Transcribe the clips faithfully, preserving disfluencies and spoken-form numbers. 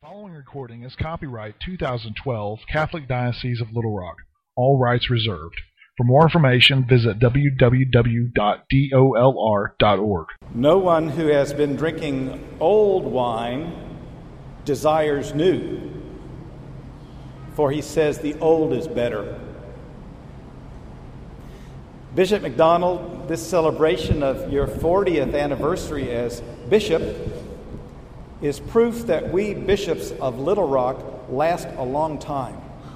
following recording is copyright two thousand twelve Catholic Diocese of Little Rock. All rights reserved. For more information, visit w w w dot dolr dot org. No one who has been drinking old wine desires new, for he says the old is better. Bishop McDonald, this celebration of your fortieth anniversary as bishop is proof that we bishops of Little Rock last a long time.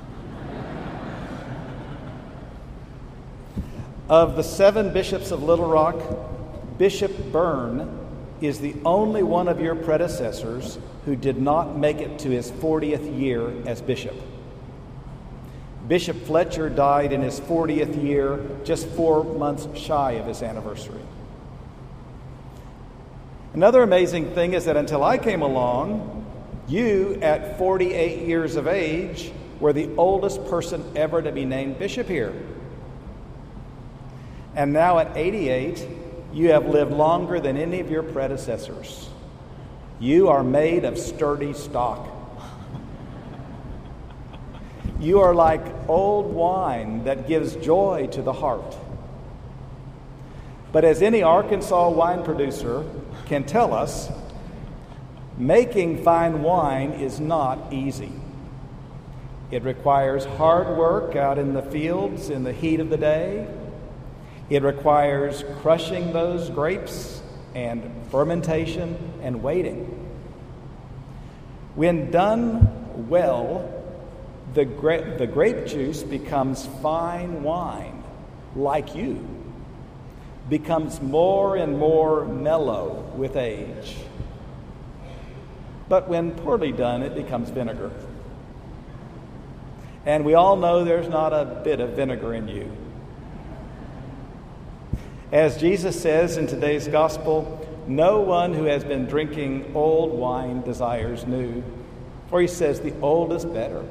Of the seven bishops of Little Rock, Bishop Byrne is the only one of your predecessors who did not make it to his fortieth year as bishop. Bishop Fletcher died in his fortieth year, just four months shy of his anniversary. Another amazing thing is that until I came along, you, at forty-eight years of age, were the oldest person ever to be named bishop here. And now at eighty-eight, you have lived longer than any of your predecessors. You are made of sturdy stock. You are like old wine that gives joy to the heart. But as any Arkansas wine producer can tell us, making fine wine is not easy. It requires hard work out in the fields in the heat of the day. It requires crushing those grapes and fermentation and waiting. When done well, the gra- the grape juice becomes fine wine, like you, becomes more and more mellow with age. But when poorly done, it becomes vinegar. And we all know there's not a bit of vinegar in you. As Jesus says in today's gospel, no one who has been drinking old wine desires new, for he says the old is better.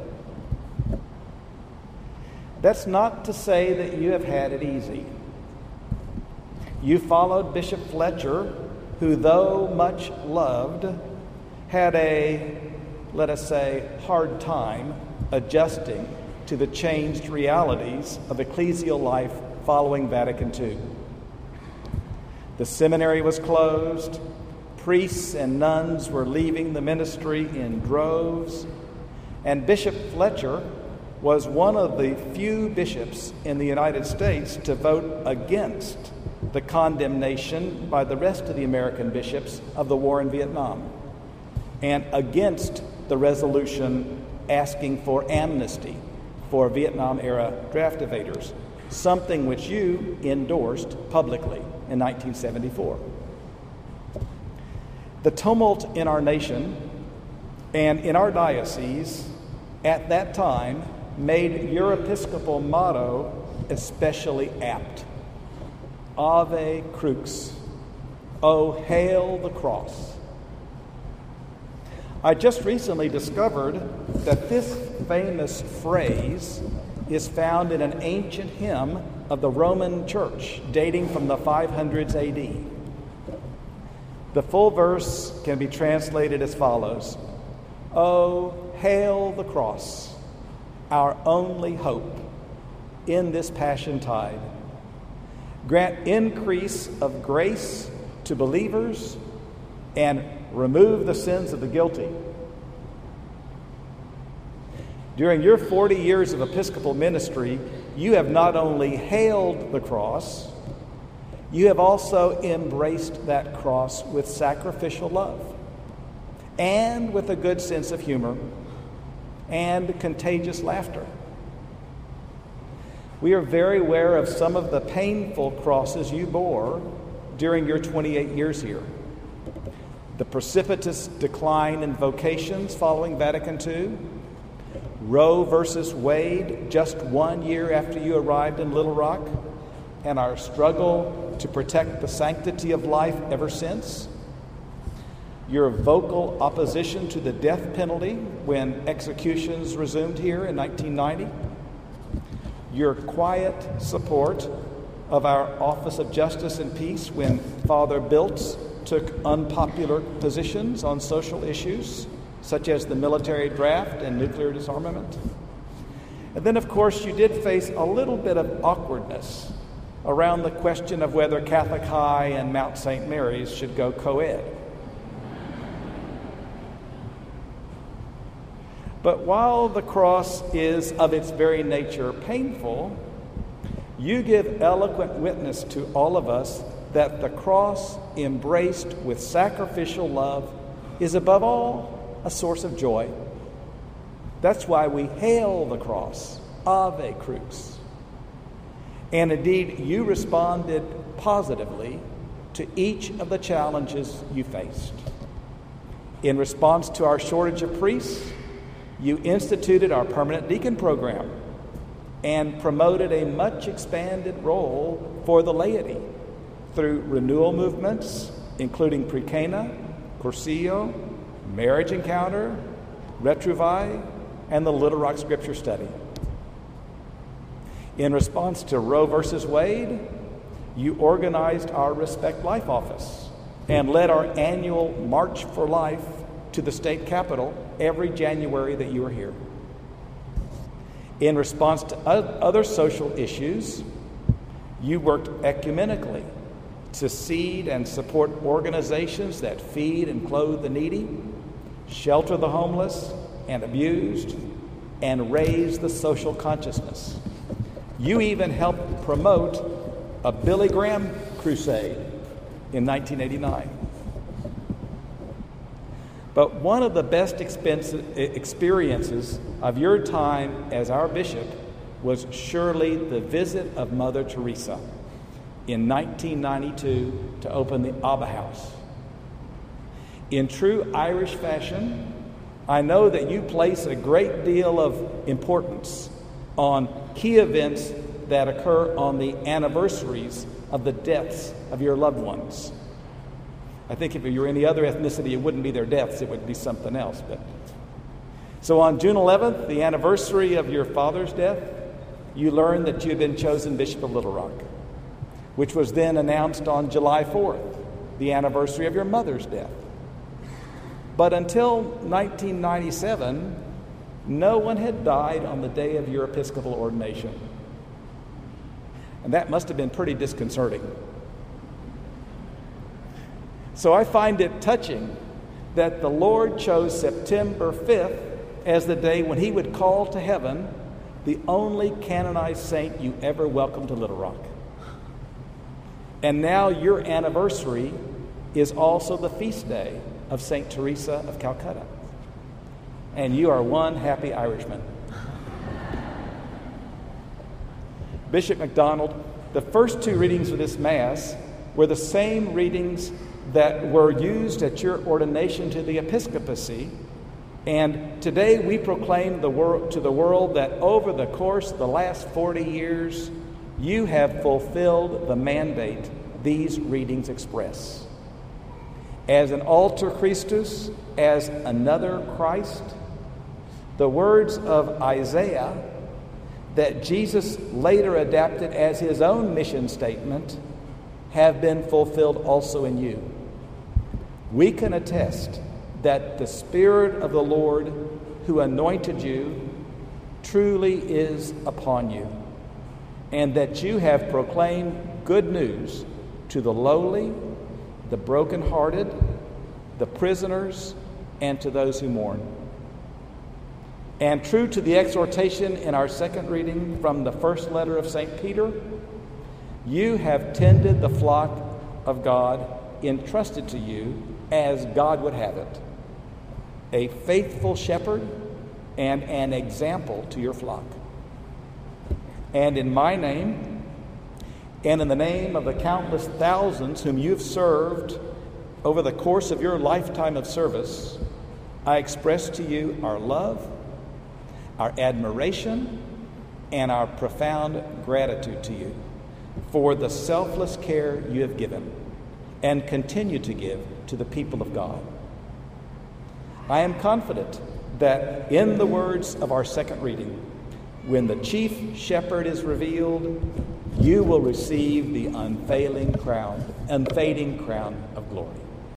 That's not to say that you have had it easy. You followed Bishop Fletcher, who, though much loved, had a, let us say, hard time adjusting to the changed realities of ecclesial life following Vatican Two. The seminary was closed. Priests and nuns were leaving the ministry in droves. And Bishop Fletcher was one of the few bishops in the United States to vote against the condemnation by the rest of the American bishops of the war in Vietnam, and against the resolution asking for amnesty for Vietnam-era draft evaders, something which you endorsed publicly in nineteen seventy-four. The tumult in our nation and in our diocese at that time made your episcopal motto especially apt. Ave Crux, O hail the cross. I just recently discovered that this famous phrase is found in an ancient hymn of the Roman Church dating from the five hundreds A D. The full verse can be translated as follows: O hail the cross, our only hope in this passion tide. Grant increase of grace to believers and remove the sins of the guilty. During your forty years of episcopal ministry, you have not only hailed the cross, you have also embraced that cross with sacrificial love and with a good sense of humor and contagious laughter. We are very aware of some of the painful crosses you bore during your twenty-eight years here. The precipitous decline in vocations following Vatican Two, Roe versus Wade just one year after you arrived in Little Rock, and our struggle to protect the sanctity of life ever since. Your vocal opposition to the death penalty when executions resumed here in nineteen ninety. Your quiet support of our Office of Justice and Peace when Father Biltz took unpopular positions on social issues. such as the military draft and nuclear disarmament. And then, of course, you did face a little bit of awkwardness around the question of whether Catholic High and Mount Saint Mary's should go co-ed. But while the cross is of its very nature painful, you give eloquent witness to all of us that the cross, embraced with sacrificial love, is above all a source of joy. That's why we hail the cross, Ave Crux. And indeed, you responded positively to each of the challenges you faced. In response to our shortage of priests, you instituted our permanent deacon program and promoted a much expanded role for the laity through renewal movements, including Precana, Cursillo, Marriage Encounter, Retrouvaille, and the Little Rock Scripture Study. In response to Roe versus Wade, you organized our Respect Life office and led our annual March for Life to the state capitol every January that you were here. In response to other social issues, you worked ecumenically to seed and support organizations that feed and clothe the needy, shelter the homeless and abused, and raise the social consciousness. You even helped promote a Billy Graham crusade in nineteen eighty-nine. But one of the best experiences of your time as our bishop was surely the visit of Mother Teresa in nineteen ninety-two to open the Abba House. In true Irish fashion, I know that you place a great deal of importance on key events that occur on the anniversaries of the deaths of your loved ones. I think if you were any other ethnicity, it wouldn't be their deaths, it would be something else. But so on June eleventh, the anniversary of your father's death, you learned that you had been chosen Bishop of Little Rock, which was then announced on July fourth, the anniversary of your mother's death. But until nineteen ninety-seven, no one had died on the day of your Episcopal ordination. And that must have been pretty disconcerting. So I find it touching that the Lord chose September fifth as the day when he would call to heaven the only canonized saint you ever welcomed to Little Rock. And now your anniversary is also the feast day of Saint Teresa of Calcutta. And you are one happy Irishman. Bishop MacDonald, the first two readings of this Mass were the same readings that were used at your ordination to the episcopacy. And today we proclaim the wor- to the world that over the course of the last forty years, you have fulfilled the mandate these readings express. As an alter Christus, as another Christ, the words of Isaiah that Jesus later adapted as his own mission statement have been fulfilled also in you. We can attest that the Spirit of the Lord who anointed you truly is upon you, and that you have proclaimed good news to the lowly, the brokenhearted, the prisoners, and to those who mourn. And true to the exhortation in our second reading from the first letter of Saint Peter, you have tended the flock of God entrusted to you as God would have it, a faithful shepherd and an example to your flock. And in my name, and in the name of the countless thousands whom you've served over the course of your lifetime of service, I express to you our love, our admiration, and our profound gratitude to you for the selfless care you have given and continue to give to the people of God. I am confident that in the words of our second reading, when the chief shepherd is revealed, you will receive the unfailing crown, unfading crown of glory.